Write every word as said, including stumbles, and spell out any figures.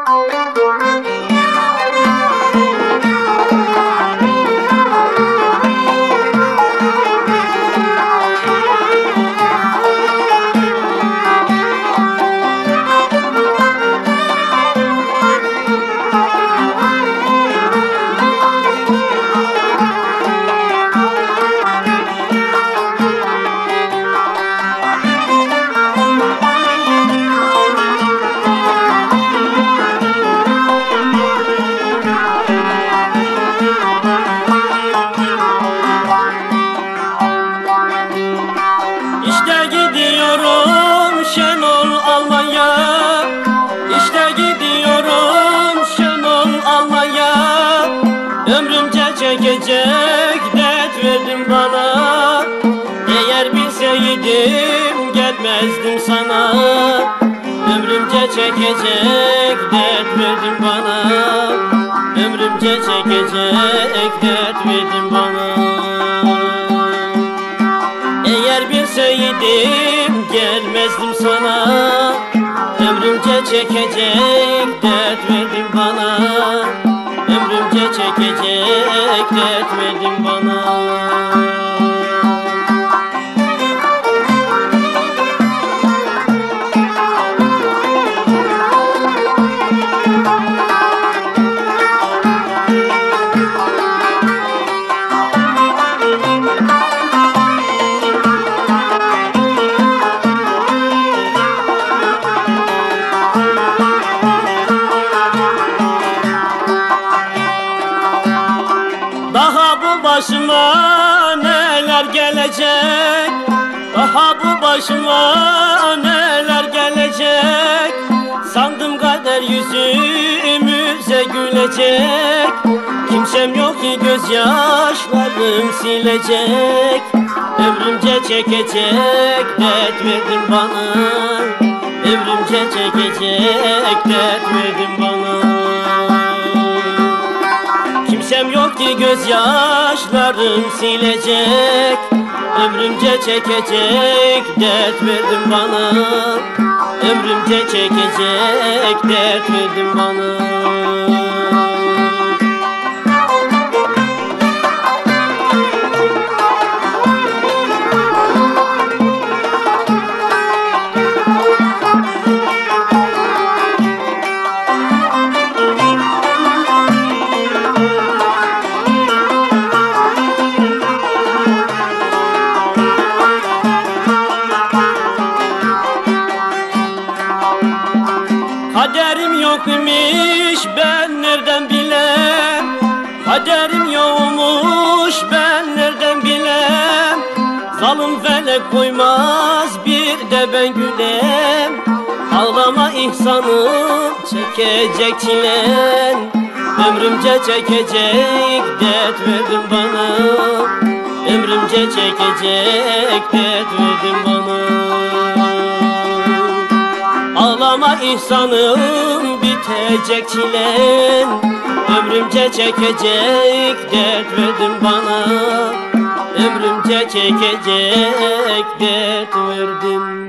İşte gidiyorum Şenol Almanya, İşte gidiyorum Şenol Almanya. Ömrümce çekecek dert verdin bana, eğer bilseydim gelmezdim sana. Ömrümce çekecek dert verdin bana, Ömrümce çekecek dert verdin bana. Eğer bilseydim gelmezdim sana. Ömrümce çekecek dert verdin bana, Ömrümce çekecek dert verdin bana. Daha bu başıma neler gelecek, Daha bu başıma neler gelecek. Sandım kader yüzümüze gülecek. Kimsem yok ki gözyaşlarım silecek. Ömrümce çekecek dert verdin bana, Ömrümce çekecek dert verdin bana. Kimsem yok ki gözyaşlarım silecek. Ömrümce çekecek dert verdin bana, Ömrümce çekecek dert verdin bana. Kaderim yokmuş ben nereden bilem, Kaderim yokmuş ben nereden bilem. Zalim felek koymaz bir de ben gülem. Ağlama ihsanım çekecek çilen. Ömrümce çekecek dert verdin bana, Ömrümce çekecek dert verdin bana. Ağlama ihsanım bitecek çilen. Ömrümce çekecek dert verdin bana, Ömrümce çekecek dert verdin.